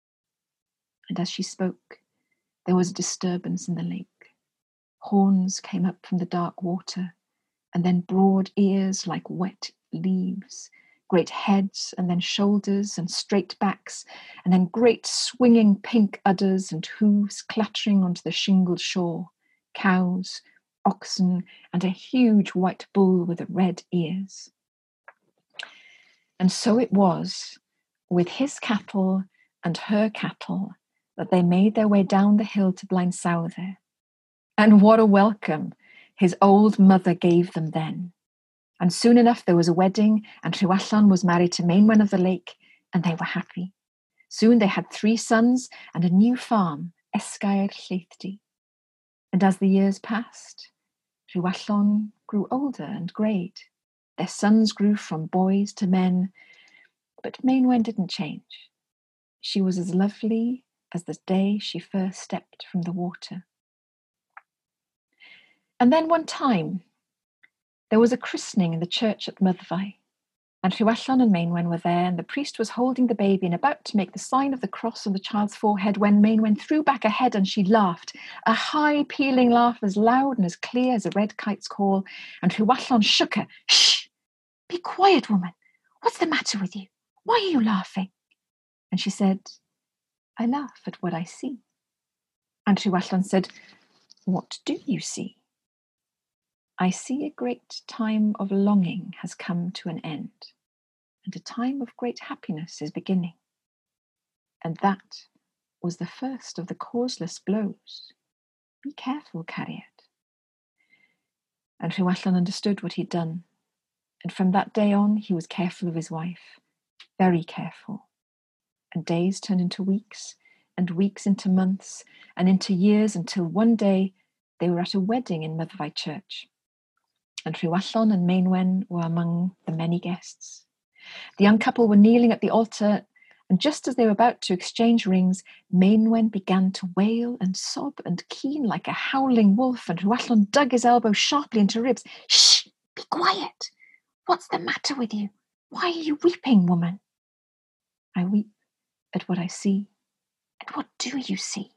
And as she spoke, there was a disturbance in the lake. Horns came up from the dark water, and then broad ears like wet leaves, great heads and then shoulders and straight backs, and then great swinging pink udders and hooves clattering onto the shingled shore, cows, oxen, and a huge white bull with red ears. And so it was, with his cattle and her cattle, that they made their way down the hill to Blaensauthe. And what a welcome his old mother gave them then. And soon enough there was a wedding, and Rhiwallon was married to Maenwen of the Lake, and they were happy. Soon they had three sons and a new farm, Esgair Lleithdy. And as the years passed, Rhiwallon grew older and greyed. Their sons grew from boys to men, but Maenwen didn't change. She was as lovely as the day she first stepped from the water. And then one time, there was a christening in the church at Myddfai, and Rhiwallon and Maenwen were there, and the priest was holding the baby and about to make the sign of the cross on the child's forehead when Maenwen threw back her head and she laughed, a high, pealing laugh as loud and as clear as a red kite's call, and Rhiwallon shook her. Shh! Be quiet, woman. What's the matter with you? Why are you laughing? And she said, I laugh at what I see. And Rhiwallon said, what do you see? I see a great time of longing has come to an end, and a time of great happiness is beginning. And that was the first of the causeless blows. Be careful, Cariad. And Rhiwallon understood what he'd done, and from that day on he was careful of his wife, very careful. And days turned into weeks, and weeks into months, and into years, until one day they were at a wedding in Myddfai Church. And Rhiwallon and Maenwen were among the many guests. The young couple were kneeling at the altar, and just as they were about to exchange rings, Maenwen began to wail and sob and keen like a howling wolf, and Rhiwallon dug his elbow sharply into ribs. Shh! Be quiet! What's the matter with you? Why are you weeping, woman? I weep at what I see. And what do you see?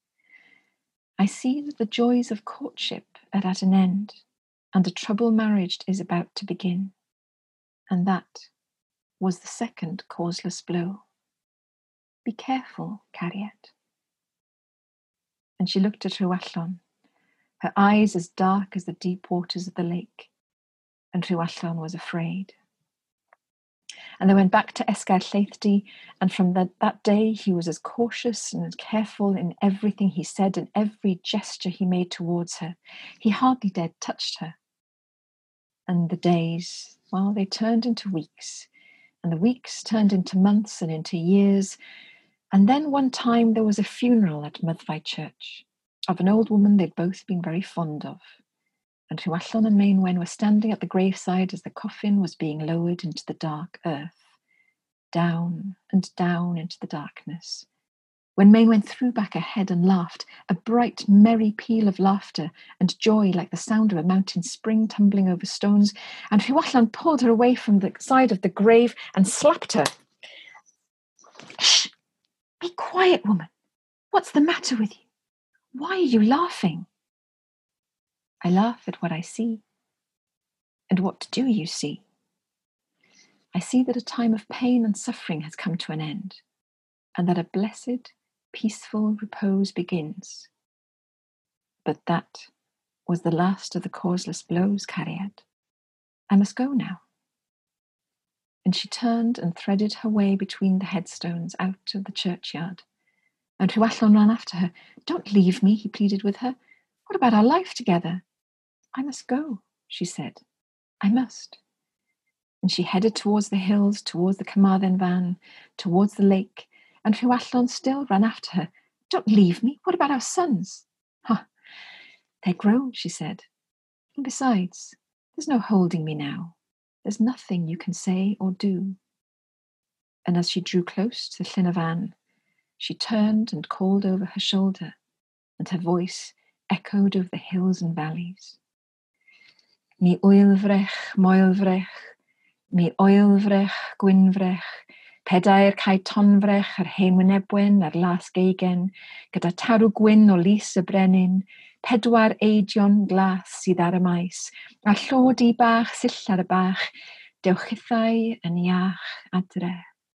I see that the joys of courtship are at an end, and a troubled marriage is about to begin. And that was the second causeless blow. Be careful, Cariad. And she looked at Rhiwallon, her eyes as dark as the deep waters of the lake, and Rhiwallon was afraid. And they went back to Esgair Lleithdy, and from that, that day he was as cautious and careful in everything he said and every gesture he made towards her. He hardly dared touch her. And the days, well, they turned into weeks, and the weeks turned into months and into years. And then one time there was a funeral at Myddfai Church of an old woman they'd both been very fond of. And Rhiwallon and Maenwen were standing at the graveside as the coffin was being lowered into the dark earth. down and down into the darkness. When Maenwen threw back her head and laughed, a bright, merry peal of laughter and joy like the sound of a mountain spring tumbling over stones, and Rhiwallon pulled her away from the side of the grave and slapped her. Shh! Be quiet, woman. What's the matter with you? Why are you laughing? I laugh at what I see. And what do you see? I see that a time of pain and suffering has come to an end, and that a blessed, peaceful repose begins. But that was the last of the causeless blows, Cariad. I must go now. And she turned and threaded her way between the headstones out of the churchyard. And Rhiwallon ran after her. Don't leave me, he pleaded with her. What about our life together? I must go, she said. I must. And she headed towards the hills, towards the Carmarthen van, towards the lake, and Rhiwallon still ran after her. Don't leave me. What about our sons? Huh. They're grown, she said. And besides, there's no holding me now. There's nothing you can say or do. And as she drew close to Llyn y Fan, she turned and called over her shoulder, and her voice echoed over the hills and valleys. Mi oilfrech, moelfrech, mi oilfrech, gwynfrech, pedair cae tonfrech ar hen wynebwen ar las geigen, gyda tarw gwyn o lys y brenin, pedwar eidion glas sydd ar y maes, a llodi bach sill ar y bach, dewchithau yn iach adre.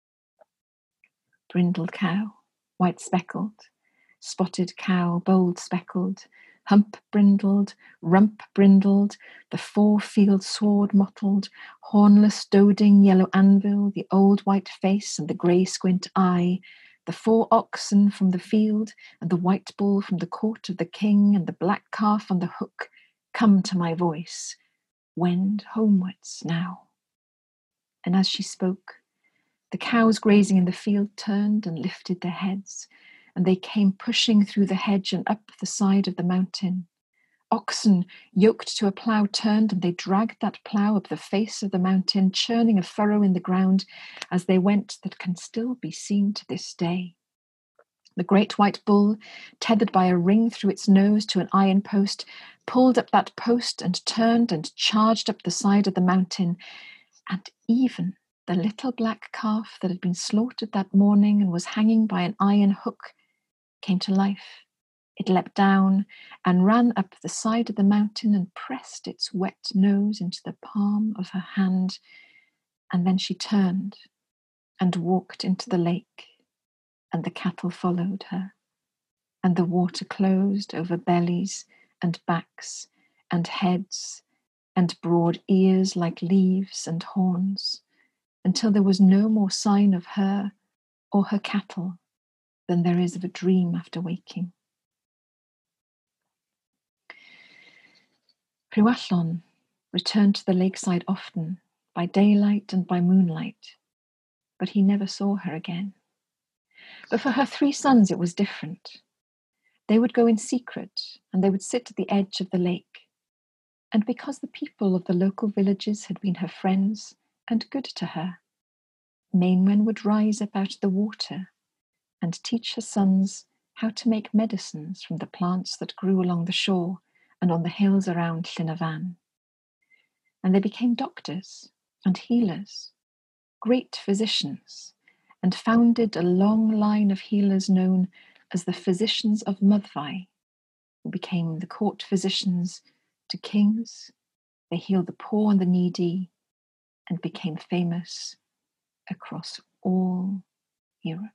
Brindled cow, white speckled, spotted cow, bold speckled, hump brindled, rump brindled, the four-field sword mottled, hornless doding yellow anvil, the old white face and the grey squint eye, the four oxen from the field, and the white bull from the court of the king, and the black calf on the hook, come to my voice, wend homewards now. And as she spoke, the cows grazing in the field turned and lifted their heads, and they came pushing through the hedge and up the side of the mountain. Oxen yoked to a plough turned, and they dragged that plough up the face of the mountain, churning a furrow in the ground as they went that can still be seen to this day. The great white bull, tethered by a ring through its nose to an iron post, pulled up that post and turned and charged up the side of the mountain, and even the little black calf that had been slaughtered that morning and was hanging by an iron hook came to life. It leapt down and ran up the side of the mountain and pressed its wet nose into the palm of her hand, and then she turned and walked into the lake, and the cattle followed her, and the water closed over bellies and backs and heads and broad ears like leaves and horns, until there was no more sign of her or her cattle than there is of a dream after waking. Rhiwallon returned to the lakeside often, by daylight and by moonlight, but he never saw her again. But for her three sons it was different. They would go in secret, and they would sit at the edge of the lake. And because the people of the local villages had been her friends and good to her, Maenwen would rise up out of the water and teach her sons how to make medicines from the plants that grew along the shore and on the hills around Llyn y Fan. And they became doctors and healers, great physicians, and founded a long line of healers known as the Physicians of Myddfai, who became the court physicians to kings. They healed the poor and the needy and became famous across all Europe.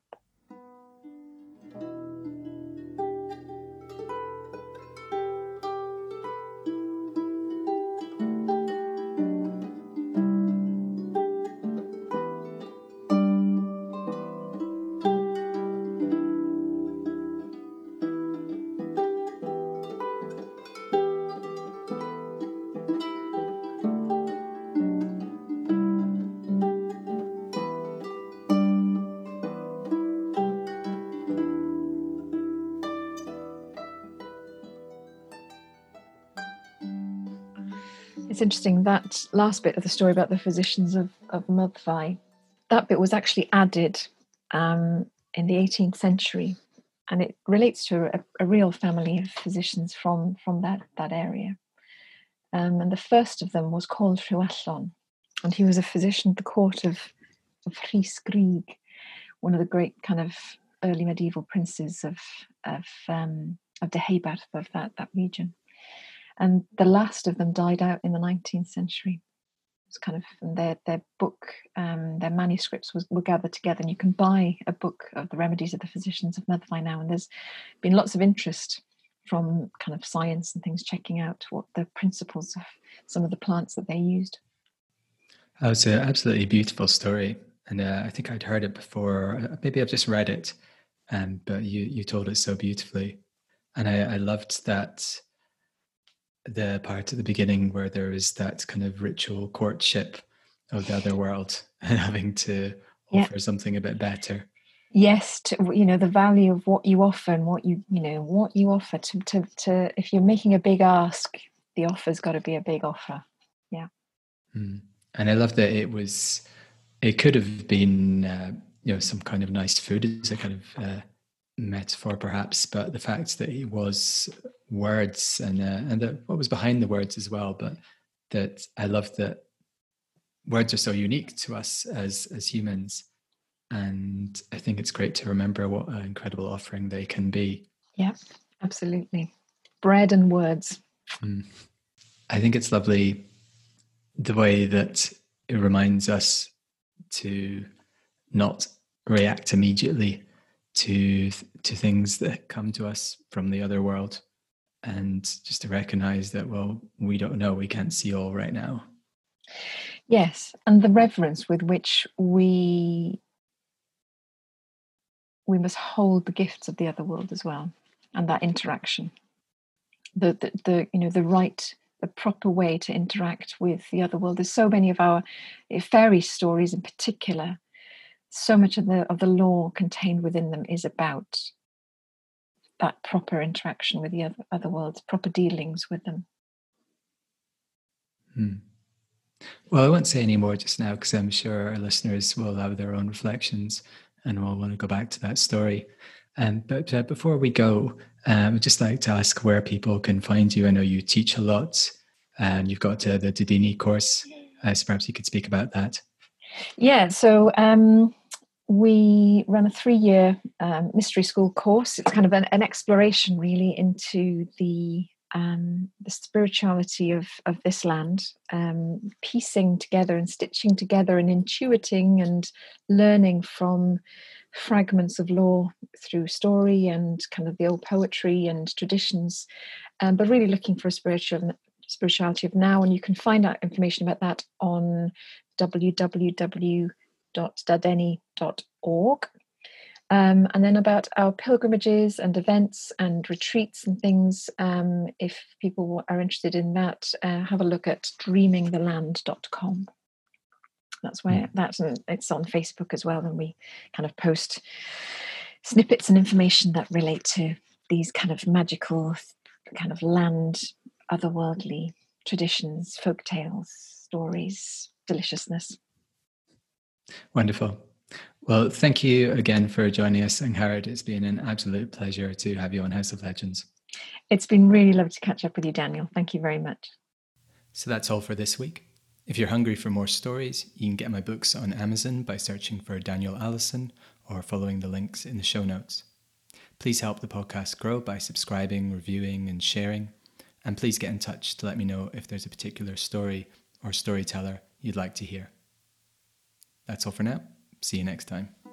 It's interesting, that last bit of the story about the physicians of, of Myddfai. that bit was actually added um, in the eighteenth century, and it relates to a, a real family of physicians from, from that, that area. Um, and the first of them was called Rhiwallon, and he was a physician at the court of, of Rhys Gryg, one of the great kind of early medieval princes of of, um, of Deheubarth, of that, that region. And the last of them died out in the nineteenth century. It's kind of their their book, um, their manuscripts was, were gathered together, and you can buy a book of the remedies of the physicians of Meddyvai now. And there's been lots of interest from kind of science and things checking out what the principles of some of the plants that they used. Oh, it's an absolutely beautiful story, and uh, I think I'd heard it before. Maybe I've just read it, um, but you you told it so beautifully, and I, I loved that. The part at the beginning where there is that kind of ritual courtship of the other world and having to offer yeah. something a bit better. Yes, to, you know, the value of what you offer and what you, you know, what you offer to, to, to if you're making a big ask, the offer's got to be a big offer. Yeah. Mm. And I love that it was, it could have been, uh, you know, some kind of nice food as a kind of uh, metaphor perhaps, but the fact that it was words and uh, and the, what was behind the words as well, but that I love that words are so unique to us as as humans, and I think it's great to remember what an incredible offering they can be. Yeah, absolutely. Bread and words. Mm. I think it's lovely the way that it reminds us to not react immediately to to things that come to us from the other world, and just to recognize that, well, we don't know, we can't see all right now. Yes, and the reverence with which we we must hold the gifts of the other world as well, and that interaction, the the, the you know the right the proper way to interact with the other world. There's so many of our fairy stories in particular, so much of the of the lore contained within them is about that proper interaction with the other, other worlds, proper dealings with them. Hmm. Well, I won't say any more just now, because I'm sure our listeners will have their own reflections and will want to go back to that story. Um, but uh, before we go, um, I'd just like to ask where people can find you. I know you teach a lot, and you've got uh, the Dadini course, uh, so perhaps you could speak about that. Yeah, so um, we run a three-year um, mystery school course. It's kind of an, an exploration, really, into the um, the spirituality of of this land, um, piecing together and stitching together and intuiting and learning from fragments of lore through story and kind of the old poetry and traditions, um, but really looking for a spiritual spirituality of now. And you can find out information about that on w w w dot dadeni dot org. Um, and then about our pilgrimages and events and retreats and things, um, if people are interested in that, uh, have a look at dreaming the land dot com. That's where that's it's on Facebook as well, and we kind of post snippets and information that relate to these kind of magical, kind of land, otherworldly traditions, folk tales, stories, deliciousness. Wonderful. Well, thank you again for joining us, Angharad. It's been an absolute pleasure to have you on House of Legends. It's been really lovely to catch up with you, Daniel. Thank you very much. So that's all for this week. If you're hungry for more stories, you can get my books on Amazon by searching for Daniel Allison or following the links in the show notes. Please help the podcast grow by subscribing, reviewing, and sharing. And please get in touch to let me know if there's a particular story or storyteller you'd like to hear. That's all for now. See you next time.